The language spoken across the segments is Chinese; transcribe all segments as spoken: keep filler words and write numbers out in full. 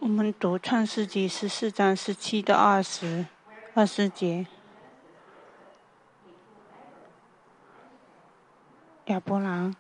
我们读创世纪十四章十七到二十二十节。亚伯兰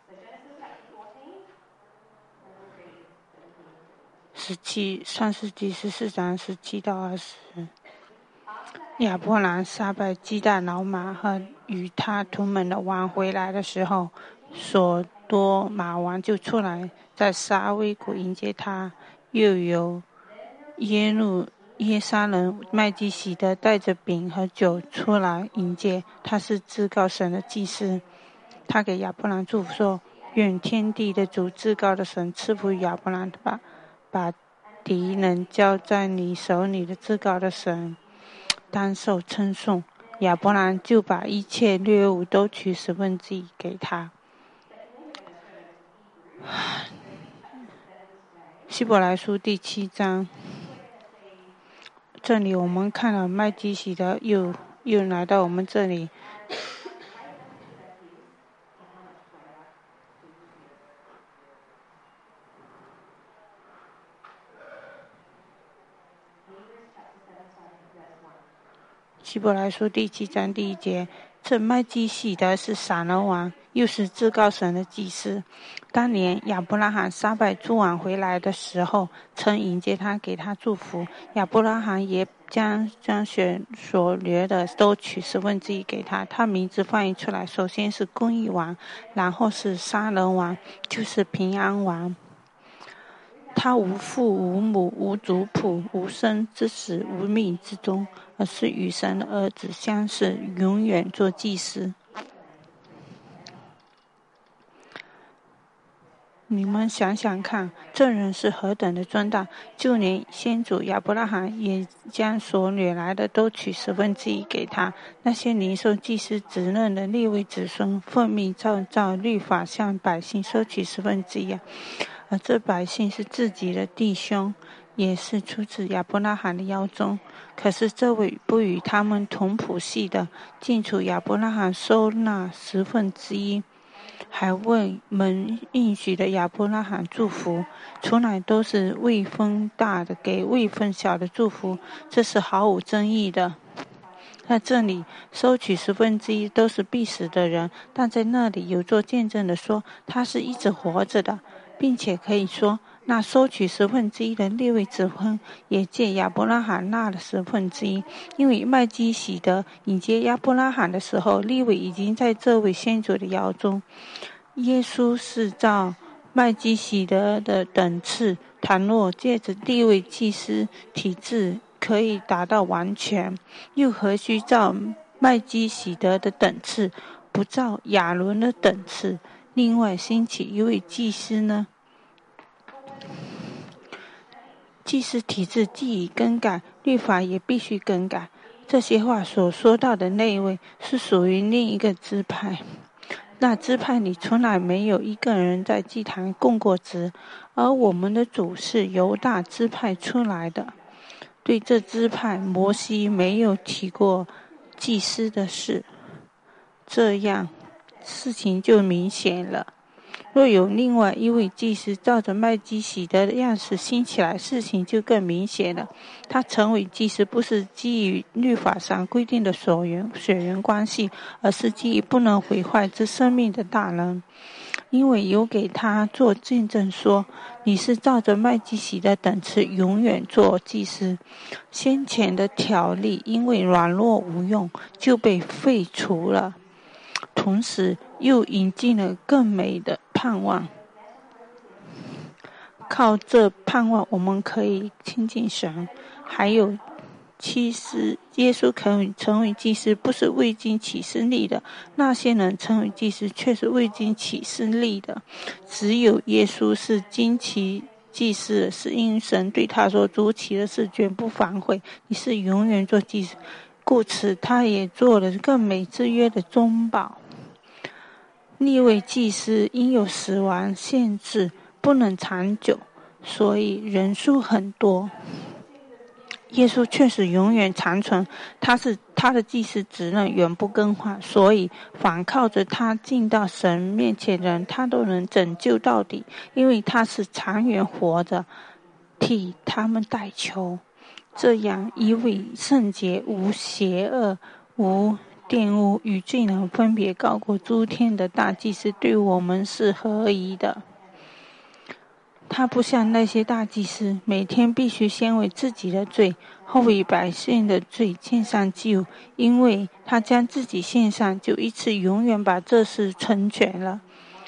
十七创世纪十四章十七到二十。亚伯兰杀败基大老马和与他同门的王回来的时候，所多玛王就出来在沙威谷迎接他，又有耶路耶沙人麦基洗德带着饼和酒出来迎接，他是至高神的祭司。他给亚伯兰祝福说：愿天地的主至高的神赐福亚伯兰吧，把敌人交在你手里的至高的神当受称颂。亚伯兰就把一切掠物都取十分之一给他。希伯来书第七章，这里我们看到麦基洗德又又来到我们这里。希伯来书第七章第一节，这麦基洗德是撒冷王，又是至高神的祭司。当年亚伯拉罕杀败诸王回来的时候，曾迎接他，给他祝福。亚伯拉罕也将将选所掠的都取十分之一给他。他名字翻译出来，首先是公义王，然后是撒冷王，就是平安王。他无父无母无族谱，无生之始无命之终，而是与神的儿子相似，永远做祭司。你们想想看，这人是何等的尊大，就连先祖亚伯拉罕也将所掠来的都取十分之一给他。那些领受祭司职任的利未子孙，奉命照照律法向百姓收取十分之一，而这百姓是自己的弟兄，也是出自亚伯拉罕的腰中。可是这位不与他们同谱系的，竟除亚伯拉罕收纳十分之一，还为蒙应许的亚伯拉罕祝福，从来都是位分大的给位分小的祝福，这是毫无争议的。在这里收取十分之一都是必死的人，但在那里有做见证的说他是一直活着的，并且可以说那收取十分之一的利未子孙也借亚伯拉罕纳了十分之一，因为麦基洗德迎接亚伯拉罕的时候，利未已经在这位先祖的腰中。耶稣是照麦基洗德的等次，倘若借着利未祭司体制可以达到完全，又何须照麦基洗德的等次，不照亚伦的等次，另外兴起一位祭司呢？祭司体制既已更改，律法也必须更改。这些话所说到的那一位是属于另一个支派，那支派里从来没有一个人在祭坛供过职，而我们的主是犹大支派出来的。对这支派，摩西没有提过祭司的事，这样事情就明显了。若有另外一位祭司照着麦基洗德的样式兴起来，事情就更明显了。他成为祭司不是基于律法上规定的血缘血缘关系，而是基于不能毁坏之生命的大能。因为有给他做见证说，你是照着麦基洗德等次永远做祭司。先前的条例因为软弱无用就被废除了，同时又引进了更美的盼望。靠这盼望，我们可以亲近神。还有其实耶稣可以成为祭司，不是未经启示立的，那些人成为祭司却是未经启示立的。只有耶稣是经其祭司，是因神对他说，主起的事绝不反悔，你是永远做祭司，故此他也做了更美之约的中保。利未祭司因有死亡限制，不能长久，所以人数很多。耶稣确实永远长存，他是他的祭司职任永不更换，所以反靠着他进到神面前的人，他都能拯救到底，因为他是长远活着。 替他们代求。这样一位圣洁、无邪恶、无玷污与罪人分别高过诸天的大祭司，对我们是合宜的。他不像那些大祭司，每天必须先为自己的罪，后为百姓的罪献上祭物，因为他将自己献上，就一次永远把这事成全了。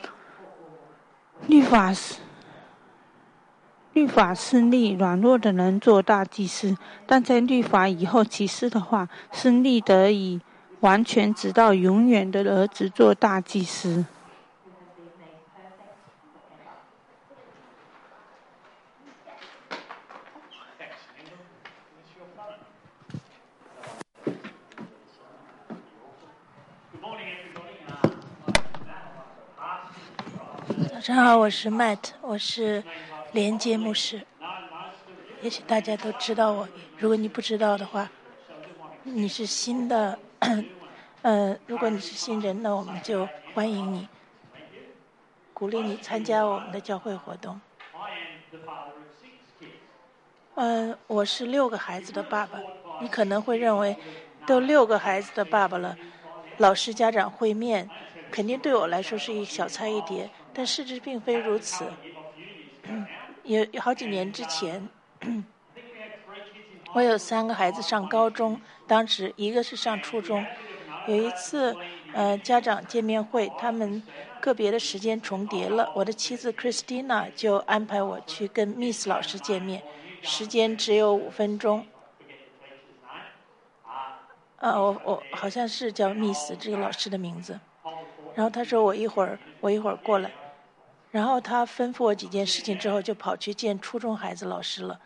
律法是律法是立软弱的人做大祭司，但在律法以后启示的话，是立得以完全直到永远的儿子做大祭司。 早上好，我是 Matt， 我是连接牧师。也许大家都知道我，如果你不知道的话，你是新的，呃，如果你是新人，那我们就欢迎你，鼓励你参加我们的教会活动。呃，我是六个孩子的爸爸。你可能会认为，都六个孩子的爸爸了，老师家长会面，肯定对我来说是一小菜一碟。但事实并非如此。有好几年之前，我有三个孩子上高中，当时一个是上初中。有一次，呃，家长见面会，他们个别的时间重叠了，我的妻子 Christina 就安排我去跟 Miss 老师见面，时间只有五分钟。呃，我我好像是叫 Miss 这个老师的名字。然后他说我一会儿我一会儿过来，然后他吩咐我几件事情之后，就跑去见初中孩子老师了。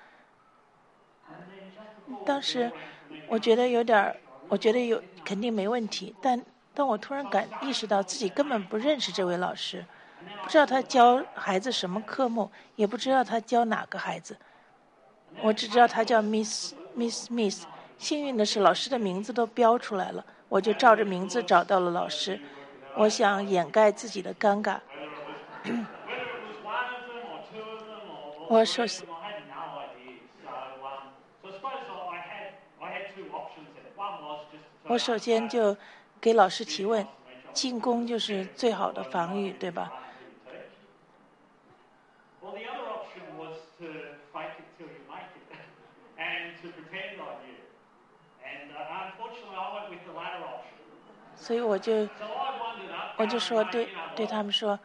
当时我觉得有点，我觉得有肯定没问题，但但我突然感意识到自己根本不认识这位老师，不知道他教孩子什么科目，也不知道他教哪个孩子。我只知道他叫 Miss Miss Miss。幸运的是，老师的名字都标出来了，我就照着名字找到了老师。我想掩盖自己的尴尬。我首先，我首先就给老师提问，进攻就是最好的防御，对吧？所以我就我就说对对他们说，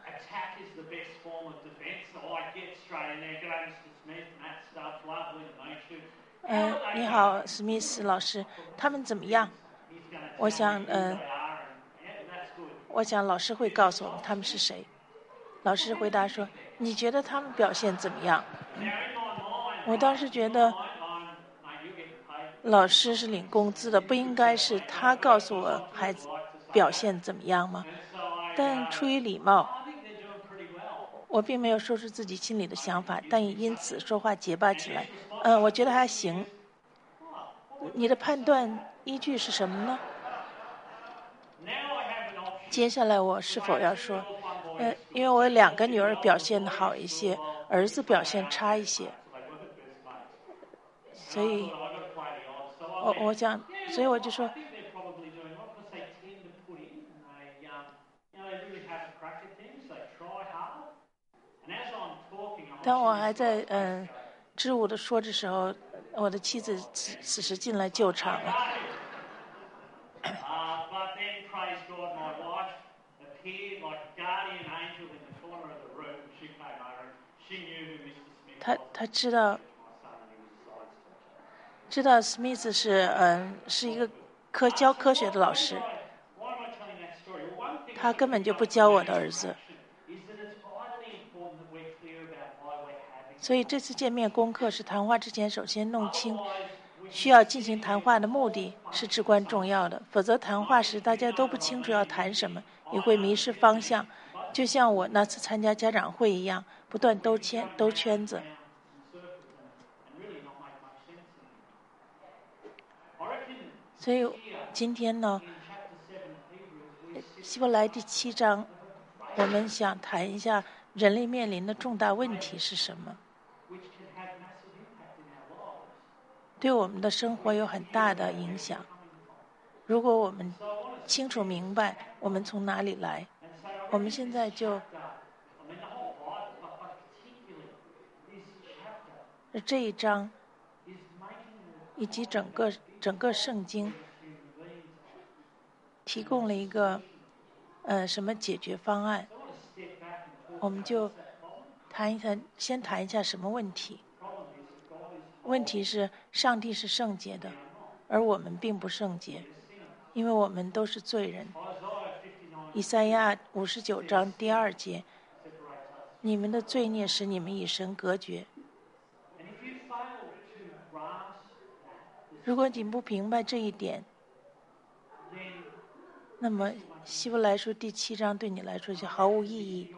嗯、呃，你好，史密斯老师，他们怎么样？我想，嗯、呃，我想老师会告诉我们他们是谁。老师回答说：“你觉得他们表现怎么样？”嗯、我当时觉得，老师是领工资的，不应该是他告诉我孩子表现怎么样吗？但出于礼貌，我并没有说出自己心里的想法，但也因此说话结巴起来。嗯、呃，我觉得还行。你的判断依据是什么呢？接下来我是否要说，呃，因为我有两个女儿表现的好一些，儿子表现差一些，所以，我我想，所以我就说，当我还在嗯、呃、支吾的说的时候，我的妻子此此时进来救场了。他他知道，知道 Smith 是嗯是一个科教科学的老师，他根本就不教我的儿子。所以这次见面功课是谈话之前首先弄清需要进行谈话的目的是至关重要的，否则谈话时大家都不清楚要谈什么，也会迷失方向，就像我那次参加家长会一样，不断兜圈兜圈子。所以今天呢，希伯来第七章，我们想谈一下人类面临的重大问题是什么。 对我们的生活有很大的影响。如果我们清楚明白我们从哪里来，我们现在就这一章以及整个整个圣经提供了一个呃什么解决方案，我们就谈一谈，先谈一下什么问题。问题是上帝是圣洁的，而我们并不圣洁，因为我们都是罪人。以赛亚五十九章第二节，你们的罪孽使你们与神隔绝。如果你不明白这一点，那么希伯来书第七章对你来说就毫无意义。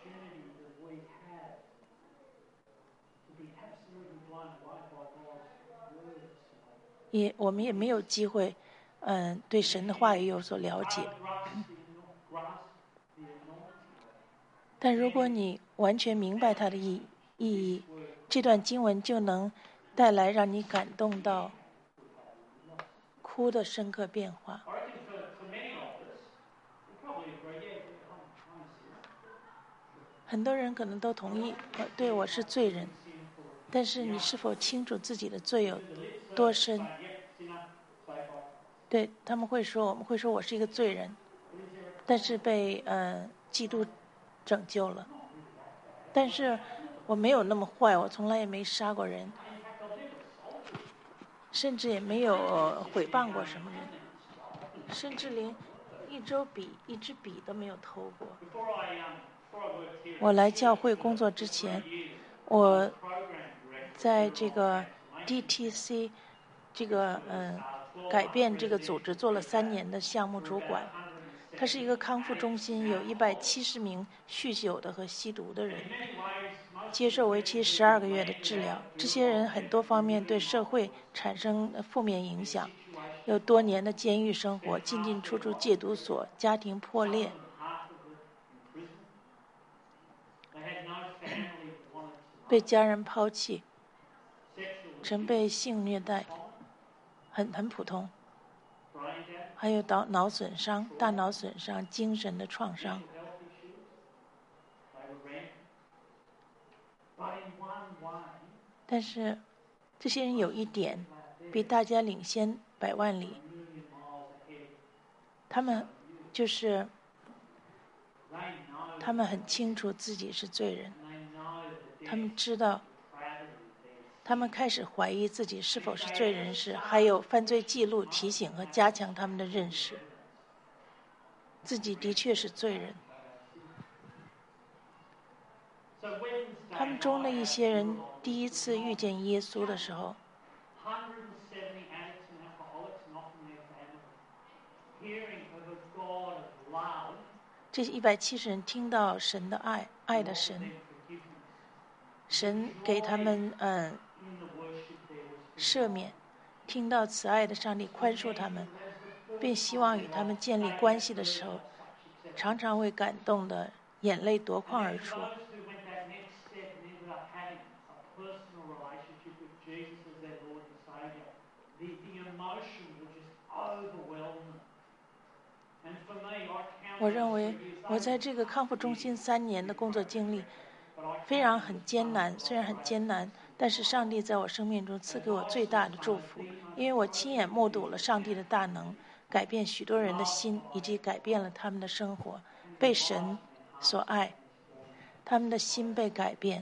也我们也没有机会，嗯，对神的话语有所了解。但如果你完全明白它的意意义，这段经文就能带来让你感动到哭的深刻变化。很多人可能都同意，呃，对，我是罪人。但是你是否清楚自己的罪有多深？对，他们会说，我们会说我是一个罪人，但是被呃基督拯救了。但是我没有那么坏，我从来也没杀过人，甚至也没有诽谤过什么人，甚至连一支笔一支笔都没有偷过。我来教会工作之前，我在这个 D T C 这个嗯改变这个组织做了三年的项目主管。它是一个康复中心，有一百七十名酗酒的和吸毒的人，接受为期十二个月的治疗。这些人很多方面对社会产生负面影响，有多年的监狱生活，进进出出戒毒所，家庭破裂，被家人抛弃，曾被性虐待，很很普通。还有脑脑损伤、大脑损伤、精神的创伤。但是这些人有一点比大家领先百万里，他们就是他们很清楚自己是罪人，他们知道，他们开始怀疑自己是否是罪人时，还有犯罪记录提醒和加强他们的认识，自己的确是罪人。他们中的一些人第一次遇见耶稣的时候，这一百七十人听到神的爱，爱的神，神给他们嗯赦免，听到慈爱的上帝宽恕他们，并希望与他们建立关系的时候，常常会感动的眼泪夺眶而出。我认为我在这个康复中心三年的工作经历非常很艰难，虽然很艰难，但是上帝在我生命中赐给我最大的祝福，因为我亲眼目睹了上帝的大能改变许多人的心，以及改变了他们的生活，被神所爱，他们的心被改变。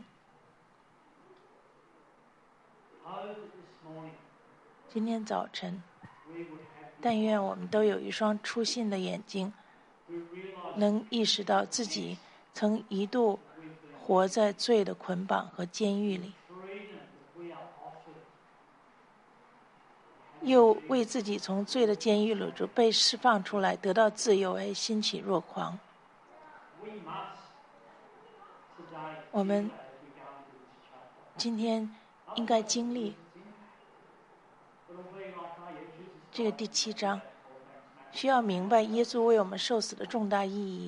今天早晨，但愿我们都有一双初信的眼睛，能意识到自己曾一度活在罪的捆绑和监狱里，又为自己从罪的监狱里被释放出来得到自由而欣喜若狂。我们今天应该经历这个第七章，需要明白耶稣为我们受死的重大意义。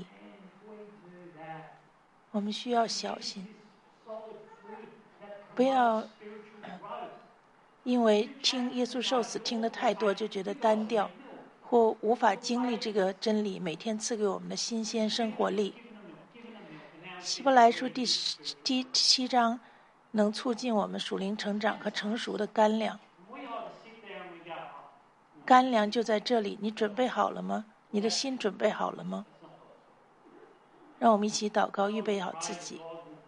我们需要小心，不要因为听耶稣受死听得太多，就觉得单调，或无法经历这个真理每天赐给我们的新鲜生活力。希伯来书第第七章能促进我们属灵成长和成熟的干粮。干粮就在这里，你准备好了吗？你的心准备好了吗？让我们一起祷告，预备好自己，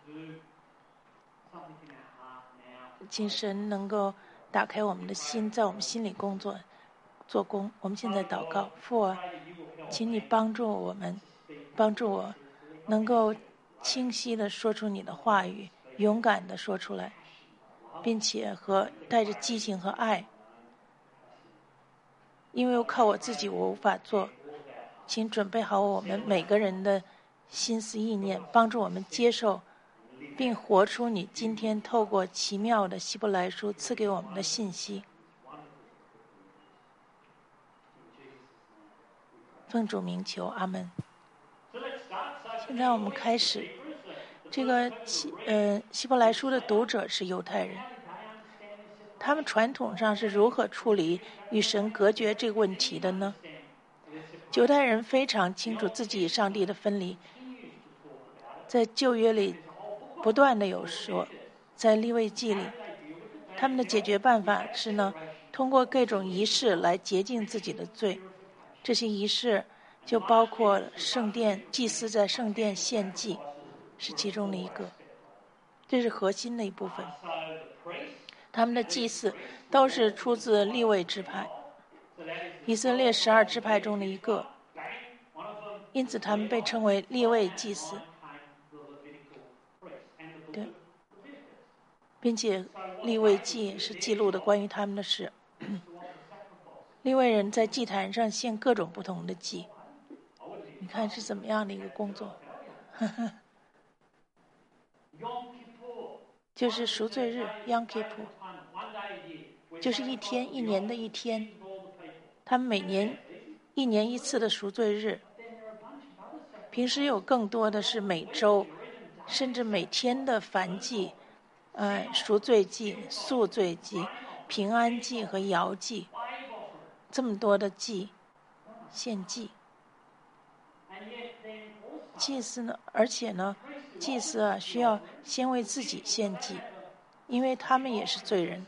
请神能够打开我们的心，在我们心里工作做工。我们现在祷告，父啊，请你帮助我们，帮助我能够清晰地说出你的话语，勇敢地说出来，并且和带着激情和爱。因为靠我自己我无法做，请准备好我们每个人的心思意念，帮助我们接受并活出你今天透过奇妙的希伯来书赐给我们的信息。奉主名求，阿们。现在我们开始，这个希呃希伯来书的读者是犹太人，他们传统上是如何处理与神隔绝这个问题的呢？犹太人非常清楚自己与上帝的分离，在旧约里不断的有说，在利未记里，他们的解决办法是呢，通过各种仪式来洁净自己的罪。这些仪式就包括圣殿，祭司在圣殿献祭是其中的一个，这是核心的一部分。他们的祭祀都是出自利未支派，以色列十二支派中的一个，因此他们被称为利未祭司。对，并且利未记是记录的关于他们的事。利未人在祭坛上献各种不同的祭，你看是怎么样的一个工作？就是赎罪日 Yom Kippur， 就是一天，一年的一天。他们每年一年一次的赎罪日，平时有更多的是每周甚至每天的燔祭、呃赎罪祭、赎罪祭、平安祭和摇祭，这么多的祭献祭。祭司呢，而且呢，祭司啊需要先为自己献祭，因为他们也是罪人，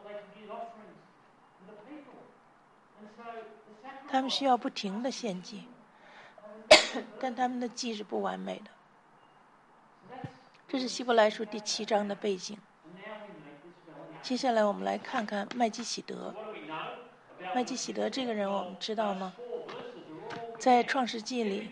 他们需要不停的献祭，但他们的祭是不完美的。这是希伯来书第七章的背景。接下来我们来看看麦基洗德。麦基洗德这个人我们知道吗？在创世纪里，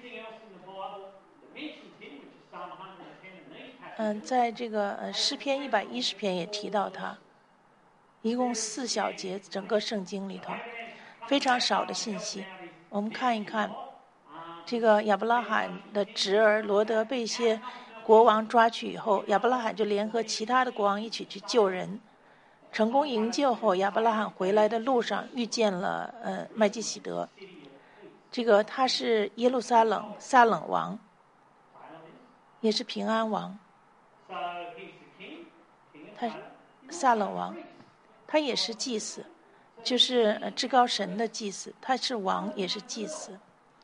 嗯，在这个呃诗篇一百一十篇也提到他，一共四小节，整个圣经里头非常少的信息。我们看一看，这个亚伯拉罕的侄儿罗德被一些国王抓去以后，亚伯拉罕就联合其他的国王一起去救人，成功营救后，亚伯拉罕回来的路上遇见了呃麦基洗德，这个他是耶路撒冷撒冷王，也是平安王。他撒冷王，他也是祭司，就是呃至高神的祭司，他是王也是祭司。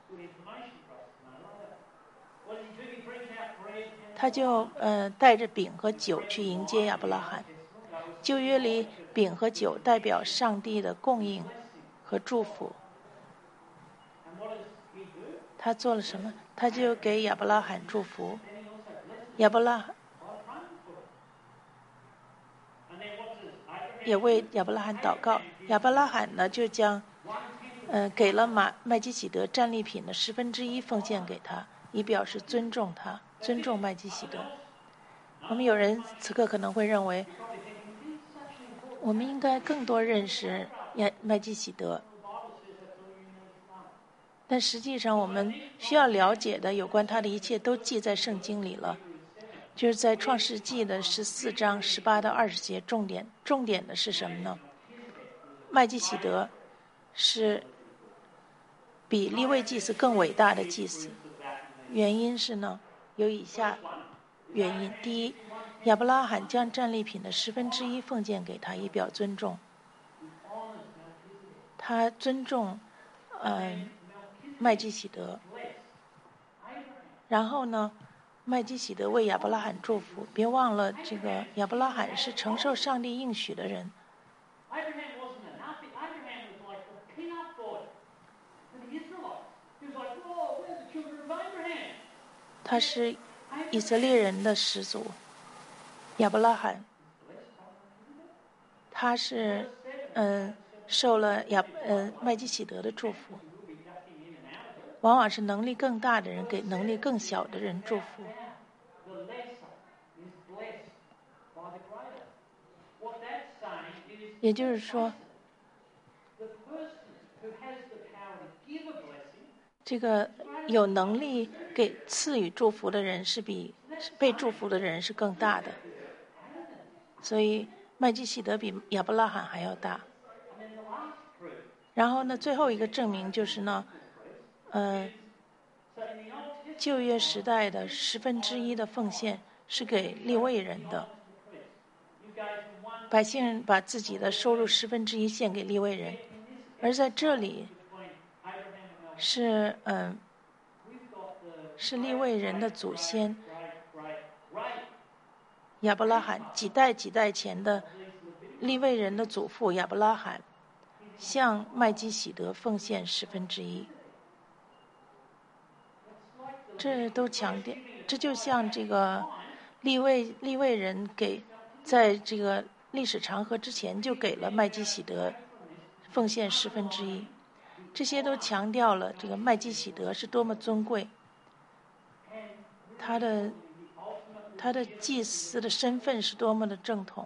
他就呃带着饼和酒去迎接亚伯拉罕。旧约里饼和酒代表上帝的供应和祝福。他做了什么？他就给亚伯拉罕祝福。亚伯拉罕也为亚伯拉罕祷告。亚伯拉罕呢，就将呃给了马麦基洗德战利品的十分之一奉献给他，以表示尊重他，尊重麦基洗德。我们有人此刻可能会认为，我们应该更多认识麦基洗德，但实际上我们需要了解的有关他的一切都记在圣经里了，就是在创世纪的十四章十八到二十节。重点重点的是什么呢？麦基洗德是比利未祭司更伟大的祭司，原因是呢有以下原因：第一，亚伯拉罕将战利品的十分之一奉献给他，以表尊重。 他尊重嗯、呃、麦基洗德。然后呢，麦基洗德为亚伯拉罕祝福。别忘了，这个亚伯拉罕是承受上帝应许的人。他是以色列人的始祖，亚伯拉罕。他是嗯、呃、受了亚呃麦基洗德的祝福。往往是能力更大的人给能力更小的人祝福。也就是说，这个有能力给赐予祝福的人是比被祝福的人是更大的。所以麦基洗德比亚伯拉罕还要大。然后呢，最后一个证明就是呢，呃，旧约时代的十分之一的奉献是给利未人的。百姓把自己的收入十分之一献给利未人，而在这里是嗯、呃、是利未人的祖先亚伯拉罕几代几代前的利未人的祖父亚伯拉罕向麦基洗德奉献十分之一。这都强调，这就像这个利未利未人给在这个历史长河之前就给了麦基洗德奉献十分之一，这些都强调了这个麦基洗德是多么尊贵，他的他的祭司的身份是多么的正统。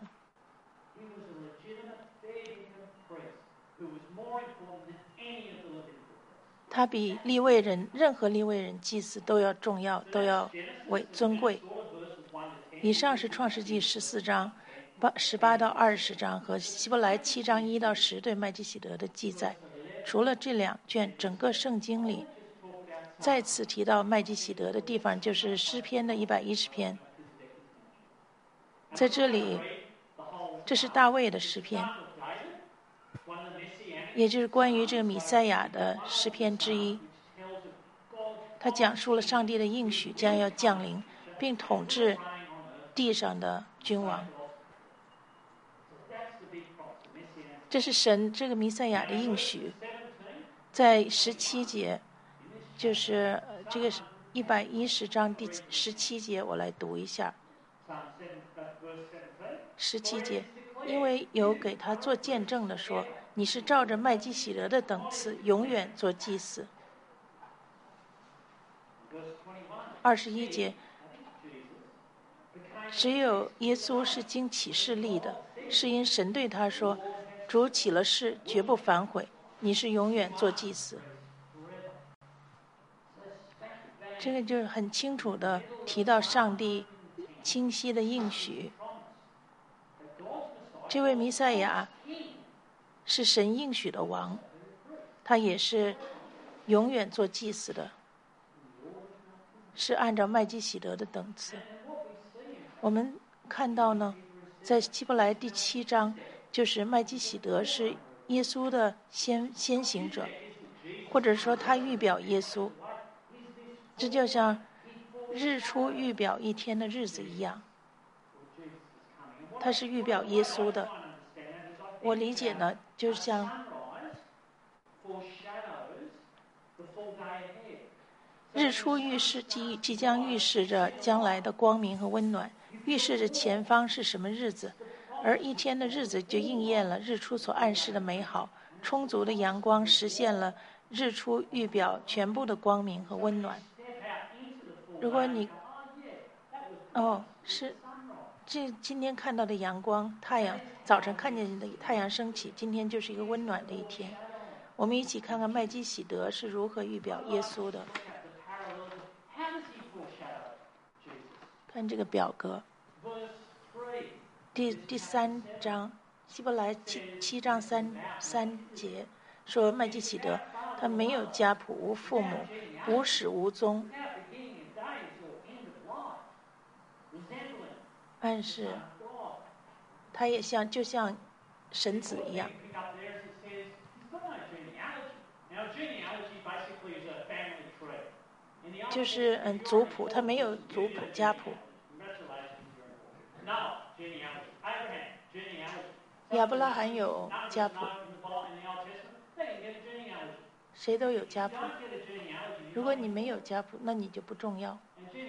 他比利未人任何利未人祭司都要重要，都要为尊贵。以上是创世纪十四章八十八到二十章和希伯来七章一到十对麦基洗德的记载。除了这两卷，整个圣经里再次提到麦基洗德的地方就是诗篇的一百一十篇。在这里，这是大卫的诗篇，也就是关于这个弥赛亚的诗篇之一。他讲述了上帝的应许将要降临，并统治地上的君王。这是神这个弥赛亚的应许。在十七节，就是这个一百一十章第十七节，我来读一下。十七节，因为有给他做见证的说，你是照着麦基洗德的等次，永远做祭司。二十一节，只有耶稣是经启示立的，是因神对他说，主起了誓，绝不反悔，你是永远做祭司。这个就是很清楚的提到上帝清晰的应许。这位弥赛亚是神应许的王，他也是永远做祭司的，是按照麦基洗德的等次。我们看到呢，在希伯来第七章，就是麦基洗德是耶稣的先先行者，或者说他预表耶稣，这就像日出预表一天的日子一样，他是预表耶稣的。我理解呢，就像日出预示即即将预示着将来的光明和温暖，预示着前方是什么日子，而一天的日子就应验了日出所暗示的美好。充足的阳光实现了日出预表全部的光明和温暖。如果你哦是这今天看到的阳光，太阳早晨看见的太阳升起，今天就是一个温暖的一天。我们一起看看麦基洗德是如何预表耶稣的。看这个表格，第第三章，希伯来七七章三三节说麦基洗德，他没有家谱，无父母，无始无终，暗示他也像就像神子一样。 就是嗯族谱，他没有族谱家谱。亚伯拉罕有家谱，谁都有家谱。如果你没有家谱，那你就不重要。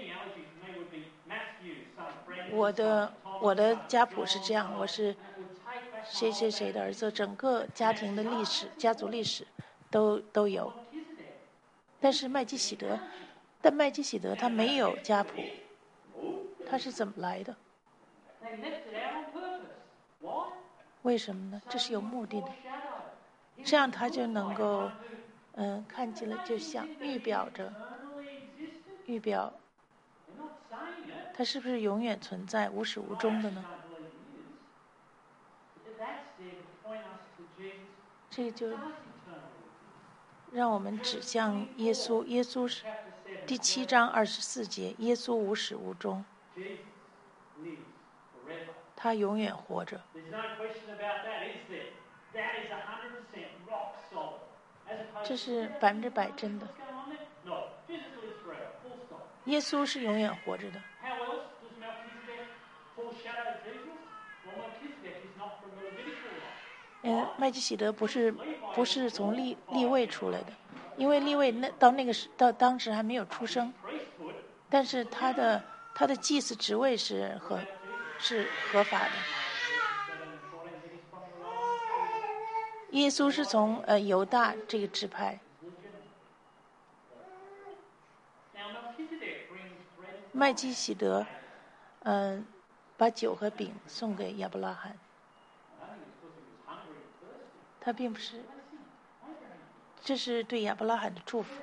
我的我的家谱是这样，我是谁谁谁的儿子，整个家庭的历史、家族历史都都有。但是麦基洗德，但麦基洗德他没有家谱，他是怎么来的？为什么呢？这是有目的的，这样他就能够，嗯，看起来就像预表着，预表，他是不是永远存在、无始无终的呢？这就让我们指向耶稣。耶稣是第七章二十四节，耶稣无始无终，他永远活着。这是百分之百真的。耶稣是永远活着的。嗯，麦基洗德不是不是从利利位出来的，因为利位那到那个时到当时还没有出生，但是他的他的祭司职位是合是合法的。耶稣是从呃犹大这个支派。麦基洗德，嗯、呃，把酒和饼送给亚伯拉罕。他并不是，这是对亚伯拉罕的祝福。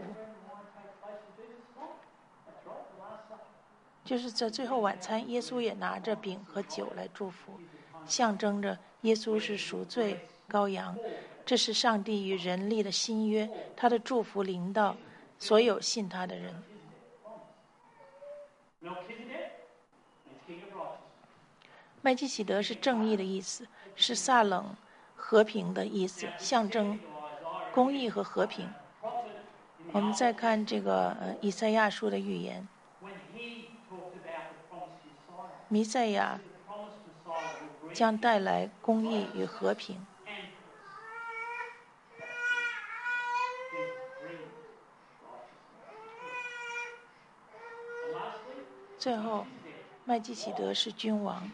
就是在最后晚餐，耶稣也拿着饼和酒来祝福，象征着耶稣是赎罪羔羊。这是上帝与人立的新约，他的祝福临到所有信他的人。麦基洗德是正义的意思，是撒冷和平的意思，象征公义和和平。我们再看这个呃以赛亚书的预言，弥赛亚将带来公义与和平。最后，麦基洗德是君王，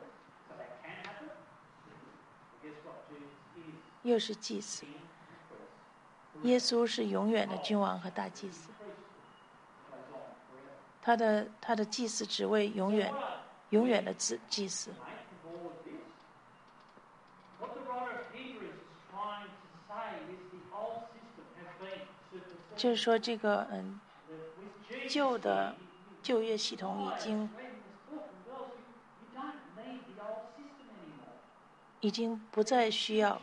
又是祭司。耶稣是永远的君王和大祭司，他的他的祭司职位永远永远的祭祭司。就是说，这个嗯，旧的旧约系统已经已经不再需要。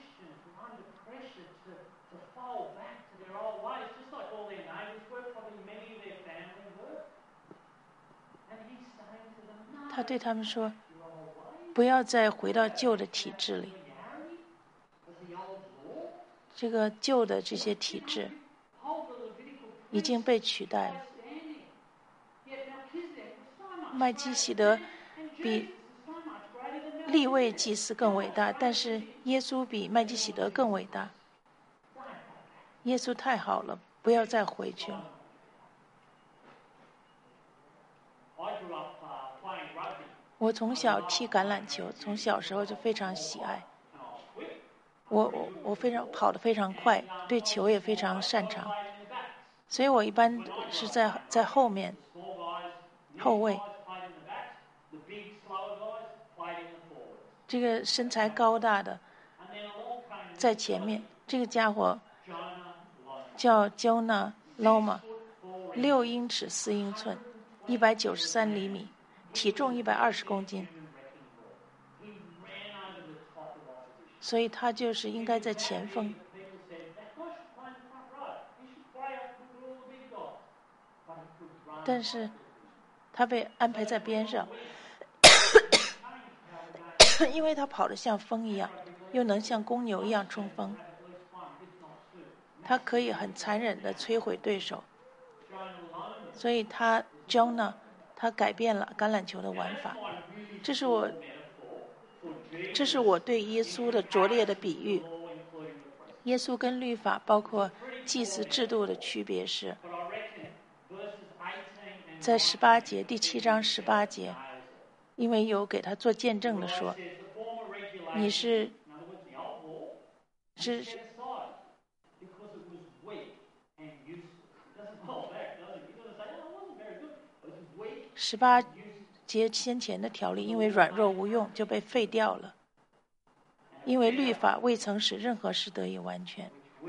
他对他们说，不要再回到旧的体制里，这个旧的这些体制已经被取代了。麦基洗德比利未祭司更伟大，但是耶稣比麦基洗德更伟大。耶稣太好了，不要再回去了。我从小踢橄榄球，从小时候就非常喜爱。我我我非常跑得非常快，对球也非常擅长，所以我一般是在在后面后卫。这个身材高大的在前面，这个家伙叫 Jonah Loma， 六英尺四英寸，一百九十三厘米，体重一百二十公斤，所以他就是应该在前锋。但是他被安排在边上，因为他跑得像风一样，又能像公牛一样冲锋。 他可以很残忍地摧毁对手。所以他 Jonah 他改变了橄榄球的玩法。这是我这是我对耶稣的拙劣的比喻。耶稣跟律法包括祭司制度的区别是，在十八节第七章十八节，因为有给他做见证的说，你是是十八节先前的条例因为软弱无用就被废掉了，因为律法未曾使任何事得以完全。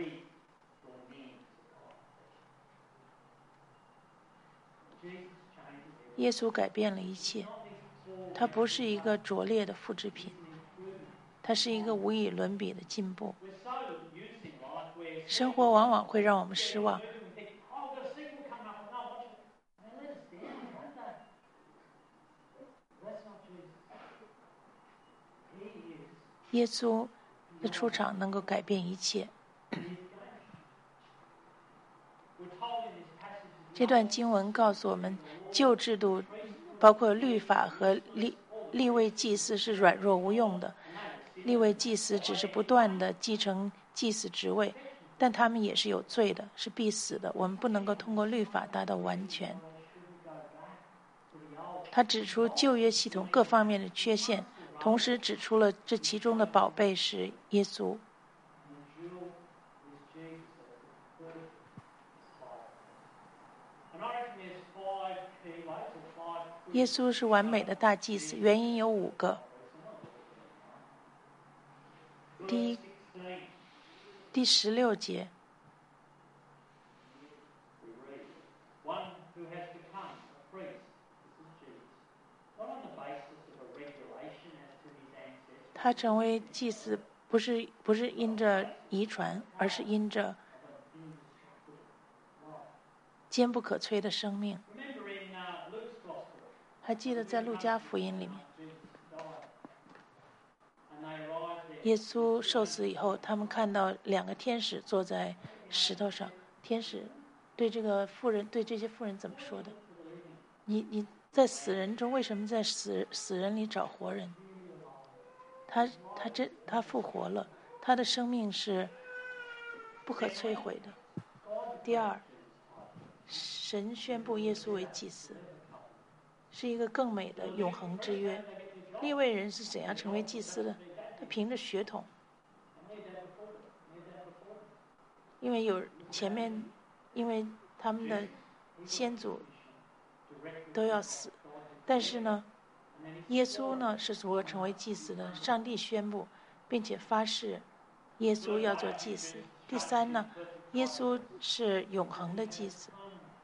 耶稣改变了一切，他不是一个拙劣的复制品，他是一个无以伦比的进步。生活往往会让我们失望，耶稣的出场能够改变一切。这段经文告诉我们，旧制度包括律法和利利未祭司是软弱无用的。利未祭司只是不断地继承祭司职位，但他们也是有罪的，是必死的。我们不能够通过律法达到完全。他指出旧约系统各方面的缺陷，同时指出了这其中的宝贝是耶稣。耶稣是完美的大祭司，原因有五个。第一，第十六节，他成为祭司不是不是因着遗传，而是因着坚不可摧的生命。还记得在路加福音里面，耶稣受死以后，他们看到两个天使坐在石头上。天使对这个妇人，对这些妇人怎么说的？你你在死人中，为什么在死死人里找活人？他他真他复活了，他的生命是不可摧毁的。第二，神宣布耶稣为祭司，是一个更美的永恒之约。利未人是怎样成为祭司的？他凭着血统，因为有前面，因为他们的先祖都要死，但是呢，耶稣呢是如何成为祭司的？上帝宣布，并且发誓，耶稣要做祭司。第三呢，耶稣是永恒的祭司。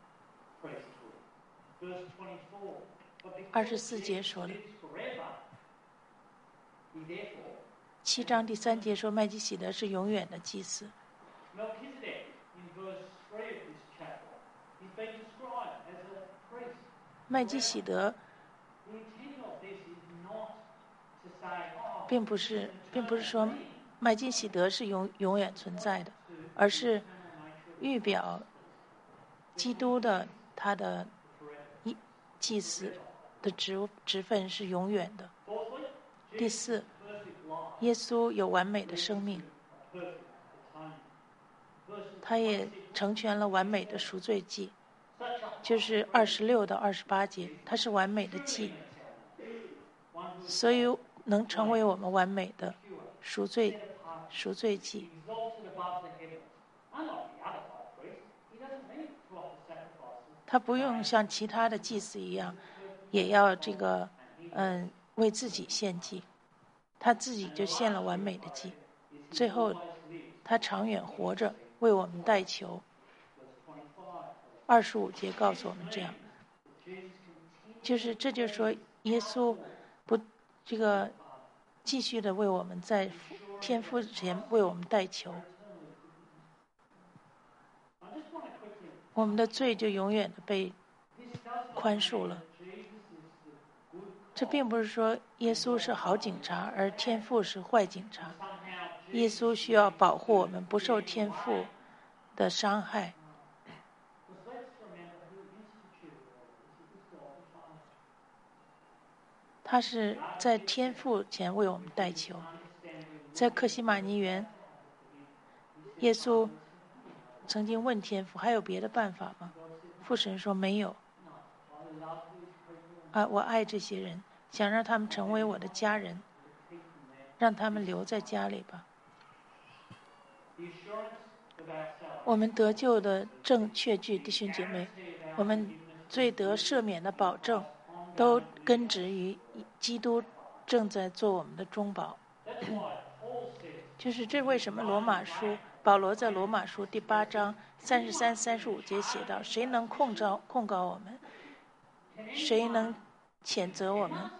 二十四节说了，七章第三节说麦基洗德是永远的祭司。麦基洗德并不是并不是说麦基洗德是永永远存在的，而是预表基督的他的祭司的职职分是永远的。第四，耶稣有完美的生命，他也成全了完美的赎罪祭，就是二十六到二十八节，他是完美的祭，所以能成为我们完美的赎罪赎罪祭。他不用像其他的祭司一样，也要这个嗯为自己献祭，他自己就献了完美的祭。最后，他长远活着为我们代求。二十五节告诉我们这样，就是这就是说，耶稣不这个继续的为我们在天父前为我们代求，我们的罪就永远的被宽恕了。这并不是说耶稣是好警察，而天父是坏警察。耶稣需要保护我们不受天父的伤害。他是在天父前为我们代求。在克西马尼园，耶稣曾经问天父：“还有别的办法吗？”父神说：“没有。”啊，我爱这些人，想让他们成为我的家人，让他们留在家里吧。我们得救的正确据，弟兄姐妹，我们罪得赦免的保证，都根植于基督正在做我们的中保。就是这为什么罗马书保罗在罗马书第八章三十三、三十五节写道：“谁能控招控告我们？谁能谴责我们？”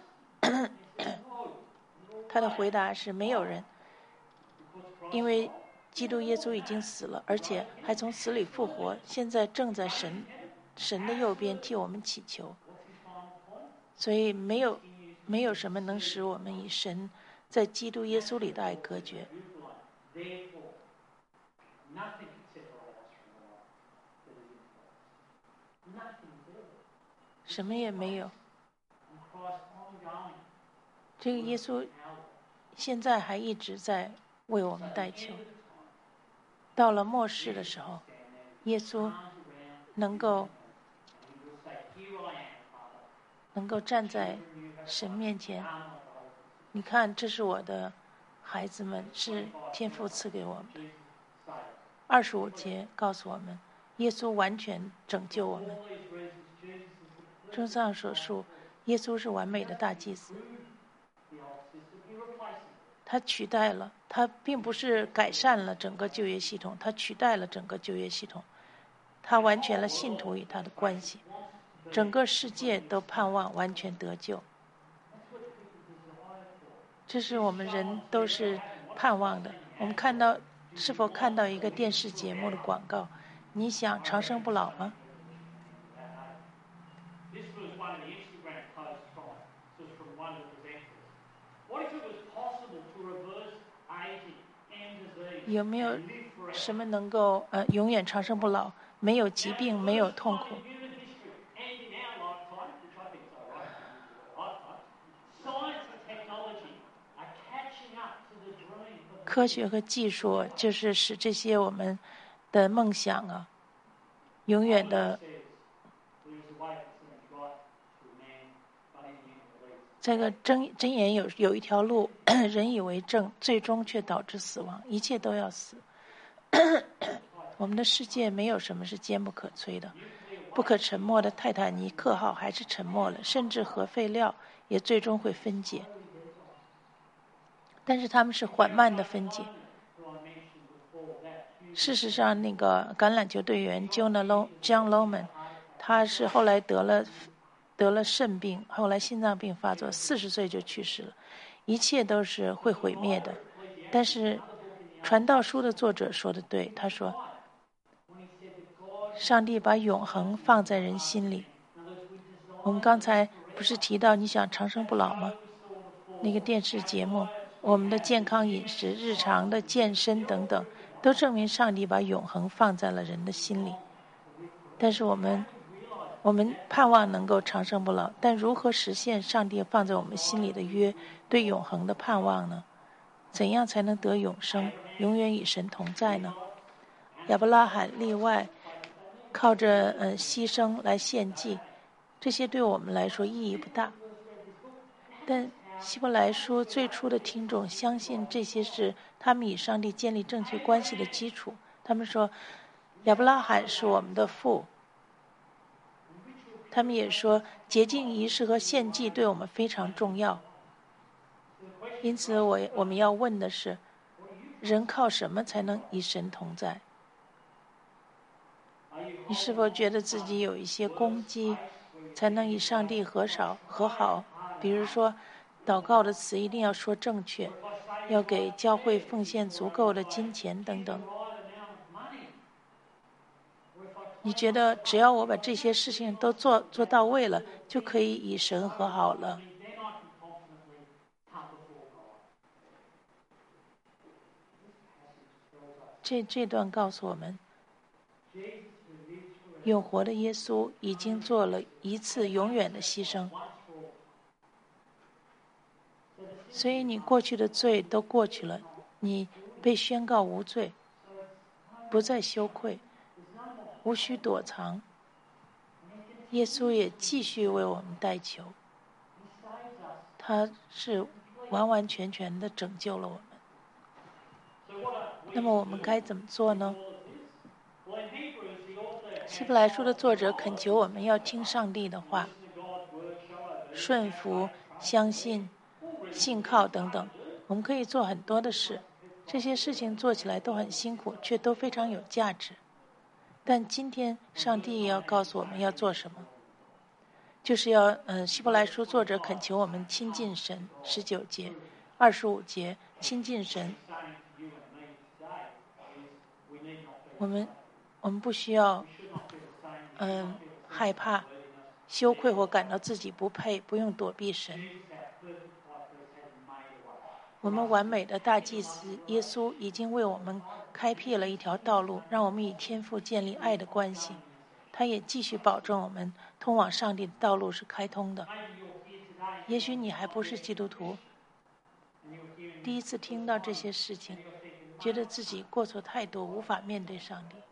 他的回答是：没有人，因为基督耶稣已经死了，而且还从死里复活，现在正在神神的右边替我们祈求。所以没有没有什么能使我们与神在基督耶稣里的爱隔绝。什么也没有。这个耶稣现在还一直在为我们代求。到了末世的时候，耶稣能够能够站在神面前。你看，这是我的孩子们，是天父赐给我们的。二十五节告诉我们，耶稣完全拯救我们。综上所述，耶稣是完美的大祭司。他取代了，他并不是改善了整个旧约系统，他取代了整个旧约系统，他完全了信徒与他的关系，整个世界都盼望完全得救。这是我们人都是盼望的。我们看到，是否看到一个电视节目的广告？你想长生不老吗？有没有什么能够呃永远长生不老，没有疾病，没有痛苦？科学和技术就是使这些我们的梦想啊，永远的。这个真真言有有一条路，人以为正，最终却导致死亡，一切都要死。我们的世界没有什么是坚不可摧的，不可沉没的泰坦尼克号还是沉没了，甚至核废料也最终会分解，但是他们是缓慢的分解。事实上，那个橄榄球队员 John Lohman， 他是后来得了。得了肾病，后来心脏病发作，四十岁就去世了。一切都是会毁灭的。但是，传道书的作者说的对，他说：“上帝把永恒放在人心里。”我们刚才不是提到你想长生不老吗？那个电视节目，我们的健康饮食、日常的健身等等，都证明上帝把永恒放在了人的心里。但是我们。我们盼望能够长生不老，但如何实现上帝放在我们心里的约，对永恒的盼望呢？怎样才能得永生，永远与神同在呢？亚伯拉罕例外，靠着呃牺牲来献祭，这些对我们来说意义不大。但希伯来书最初的听众相信这些是他们与上帝建立正确关系的基础。他们说，亚伯拉罕是我们的父。他们也说，洁净仪式和献祭对我们非常重要。因此我，我我们要问的是：人靠什么才能与神同在？你是否觉得自己有一些攻击，才能与上帝和少和好？比如说，祷告的词一定要说正确，要给教会奉献足够的金钱等等。你觉得只要我把这些事情都做做到位了，就可以与神和好了？这这段告诉我们， 永活的耶稣已经做了一次永远的牺牲，所以你过去的罪都过去了，你被宣告无罪，不再羞愧，无需躲藏。耶稣也继续为我们代求，他是完完全全的拯救了我们。那么我们该怎么做呢？希伯来书的作者恳求我们要听上帝的话，顺服、相信、信靠等等。我们可以做很多的事，这些事情做起来都很辛苦，却都非常有价值。但今天上帝也要告诉我们要做什么，就是要嗯，希伯来书作者恳求我们亲近神，十九节、二十五节亲近神。我们我们不需要嗯害怕、羞愧或感到自己不配，不用躲避神。我们完美的大祭司耶稣已经为我们开辟了一条道路，让我们与天父建立爱的关系。他也继续保证我们通往上帝的道路是开通的。也许你还不是基督徒，第一次听到这些事情，觉得自己过错太多，无法面对上帝。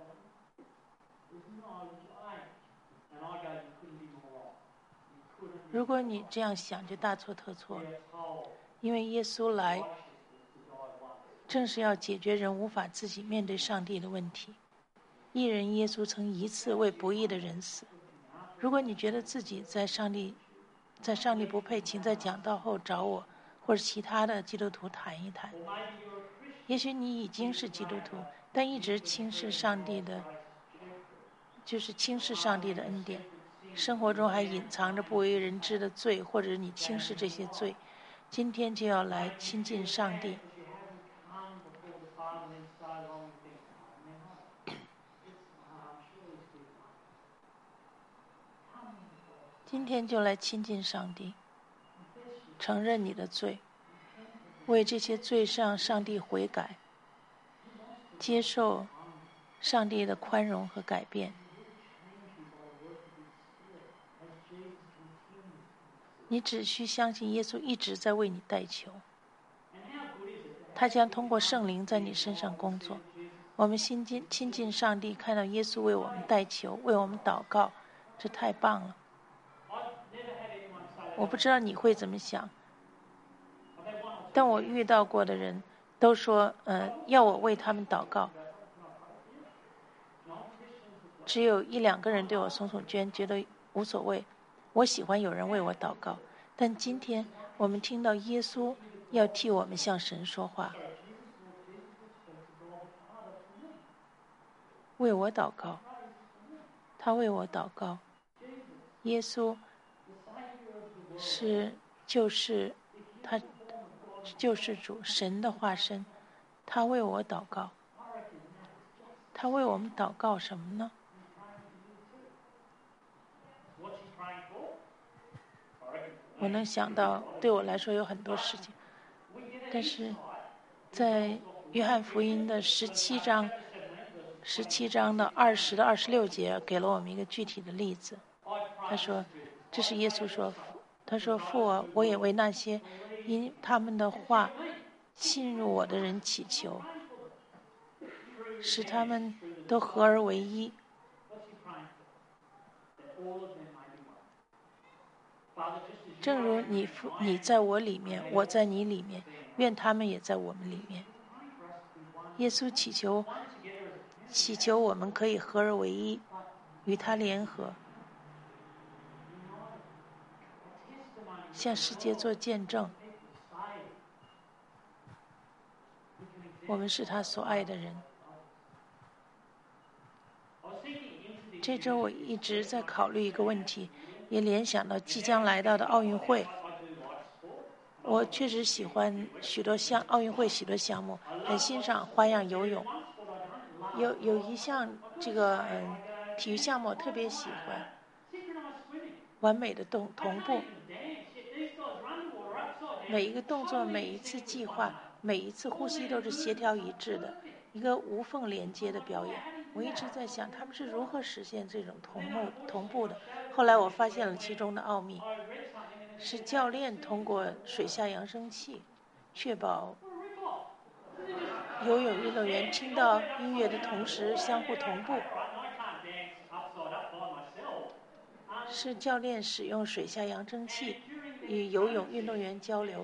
如果你这样想，就大错特错了。因为耶稣来，正是要解决人无法自己面对上帝的问题。义人耶稣曾一次为不义的人死。如果你觉得自己在上帝，在上帝不配，请在讲道后找我，或者其他的基督徒谈一谈。也许你已经是基督徒，但一直轻视上帝的，就是轻视上帝的恩典。生活中还隐藏着不为人知的罪，或者你轻视这些罪，今天就要来亲近上帝。今天就来亲近上帝，承认你的罪，为这些罪向上帝悔改，接受上帝的宽容和改变。你只需相信耶稣一直在为你代求，他将通过圣灵在你身上工作。我们亲近亲近上帝，看到耶稣为我们代求，为我们祷告，这太棒了。我不知道你会怎么想，但我遇到过的人都说，呃，要我为他们祷告。只有一两个人对我耸耸肩，觉得无所谓。我喜欢有人为我祷告，但今天我们听到耶稣要替我们向神说话，为我祷告，他为我祷告。耶稣是救世，他救世主，神的化身，他为我祷告。他为我们祷告什么呢？我能想到，对我来说有很多事情，但是在约翰福音的十七章，十七章的二十到二十六节，给了我们一个具体的例子。他说，这是耶稣说，他说父啊，我也为那些因他们的话信入我的人祈求，使他们都合而为一。正如你父你在我里面，我在你里面，愿他们也在我们里面。耶稣祈求祈求我们可以合而为一，与他联合，向世界做见证。我们是他所爱的人。这周我一直在考虑一个问题，也联想到即将来到的奥运会。我确实喜欢许多项奥运会许多项目，很欣赏花样游泳。有有一项这个嗯体育项目我特别喜欢，完美的动同步，每一个动作、每一次计划、每一次呼吸都是协调一致的。 一个无缝连接的表演。我一直在想他们是如何实现这种同步同步的。后来我发现了其中的奥秘，是教练通过水下扬声器确保游泳运动员听到音乐的同时相互同步。是教练使用水下扬声器与游泳运动员交流。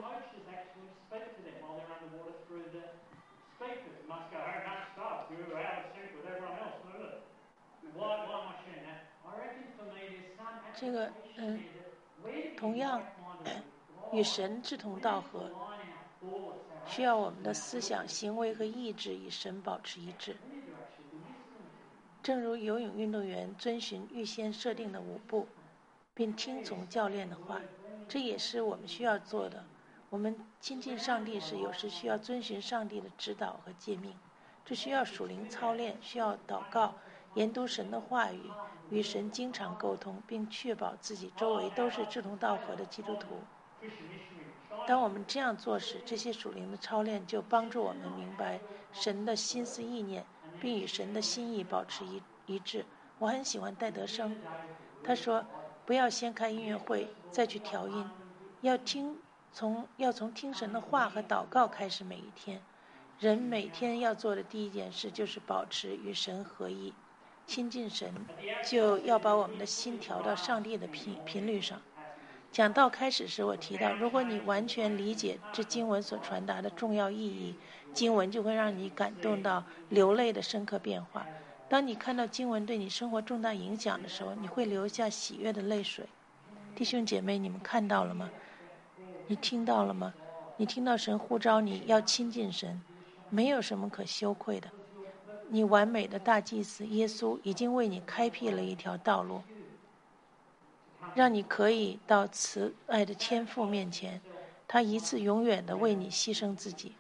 这个嗯，同样与神志同道合，需要我们的思想、行为和意志与神保持一致。正如游泳运动员遵循预先设定的舞步，并听从教练的话，这也是我们需要做的。我们亲近上帝时，有时需要遵循上帝的指导和诫命，这需要属灵操练，需要祷告、研读神的话语，与神经常沟通，并确保自己周围都是志同道合的基督徒。当我们这样做时，这些属灵的操练就帮助我们明白神的心思意念，并与神的心意保持一一致。我很喜欢戴德生，他说：“不要先开音乐会再去调音，要听从要从听神的话和祷告开始每一天。人每天要做的第一件事就是保持与神合一，亲近神，就要把我们的心调到上帝的频频率上。”讲道开始时，我提到，如果你完全理解这经文所传达的重要意义，经文就会让你感动到流泪的深刻变化。当你看到经文对你生活重大影响的时候，你会流下喜悦的泪水。弟兄姐妹，你们看到了吗？你听到了吗？你听到神呼召你要亲近神，没有什么可羞愧的。你完美的大祭司耶稣已经为你开辟了一条道路，让你可以到慈爱的天父面前，他一次永远的为你牺牲自己，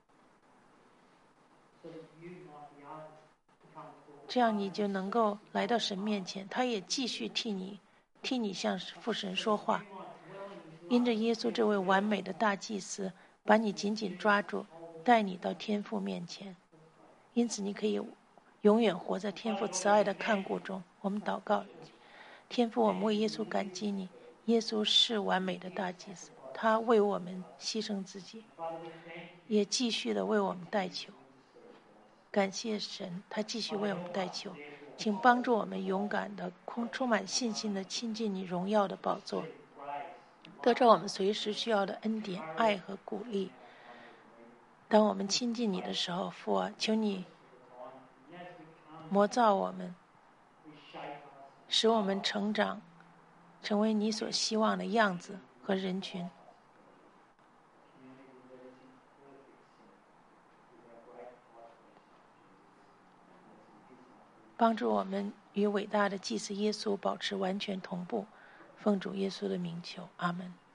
这样你就能够来到神面前，他也继续替你替你向父神说话。因着耶稣这位完美的大祭司把你紧紧抓住，带你到天父面前，因此你可以永远活在天父慈爱的看顾中。我们祷告，天父，我们为耶稣感激你。耶稣是完美的大祭司，他为我们牺牲自己，也继续的为我们代求。感谢神，他继续为我们代求，请帮助我们勇敢的、空充满信心的亲近你荣耀的宝座，得着我们随时需要的恩典、爱和鼓励。当我们亲近你的时候，父啊，求你磨造我们，使我们成长，成为你所希望的样子和人群。帮助我们与伟大的祭司耶稣保持完全同步，奉主耶稣的名求，阿们。